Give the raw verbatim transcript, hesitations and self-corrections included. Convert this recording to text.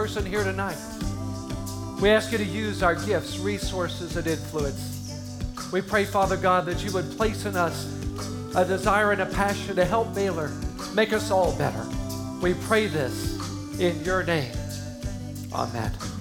person here tonight. We ask you to use our gifts, resources, and influence. We pray, Father God, that you would place in us a desire and a passion to help Baylor, make us all better. We pray this in your name. Amen.